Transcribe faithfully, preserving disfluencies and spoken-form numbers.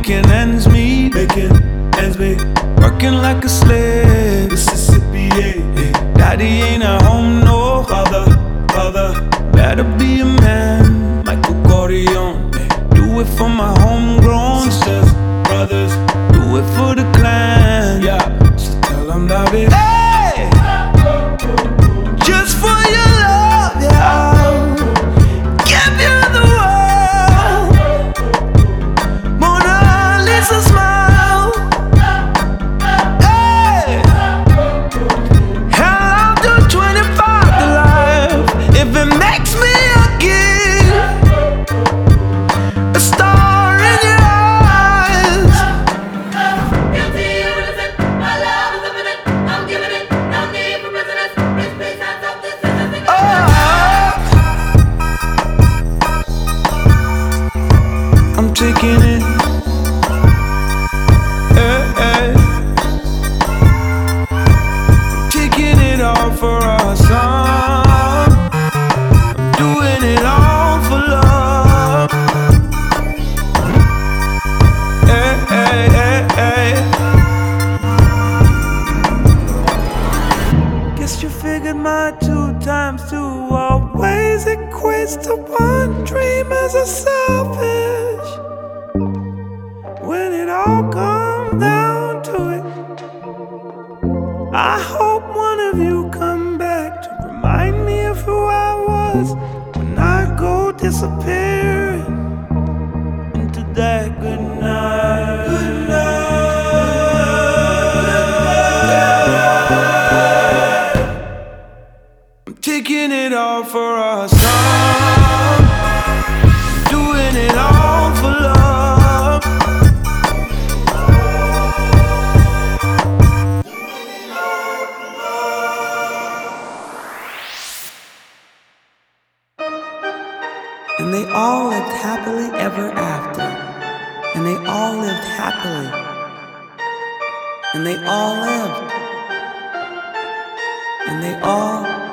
making ends meet, making ends meet, working like a slave. Mississippi, yeah, yeah. Daddy ain't at home, no father, father. Better be a man, Michael Corleone. Yeah. Do it for my homegrown sisters, brothers. Do it for the clan, yeah. So tell them that it. Hey, just for your love, yeah. Give you the world, Mona Lisa smile. Hey, hell, I'll do twenty-five to life if it makes me a kid, a star in your eyes. Guilty, innocent, my love is infinite. I'm giving it, no need for prisoners. This place has up, this is a Oh, I'm taking it. Hey, hey. I'm taking it all for our son. I'm doing it all for love. Hey, hey, hey, hey. Guess you figured my two times two always equates to one dream as a selfish. When it all comes down to it, I hope one of you come back to remind me of who I was when I go disappearing into that good night. Good night. I'm taking it all for our son, doing it all for love. And they all lived happily ever after. And they all lived happily. And they all lived. And they all